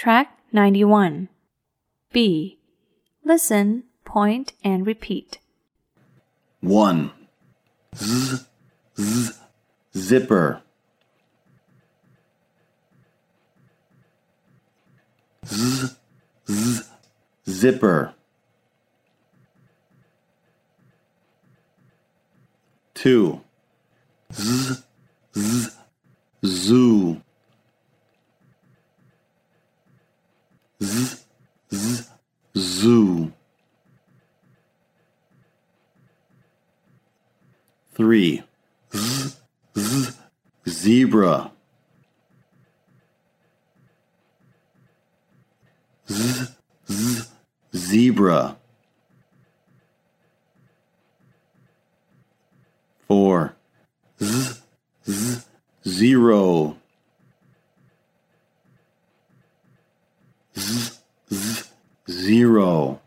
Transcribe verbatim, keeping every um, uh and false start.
Track ninety-one. B. Listen, point, and repeat. one. Z, z, zipper. Z, z, zipper. two. Z, z, zoo. Z, z, zoo. three. Z, z, zebra. Z, z, zebra. four. Z, z, zero. Z, z, zero.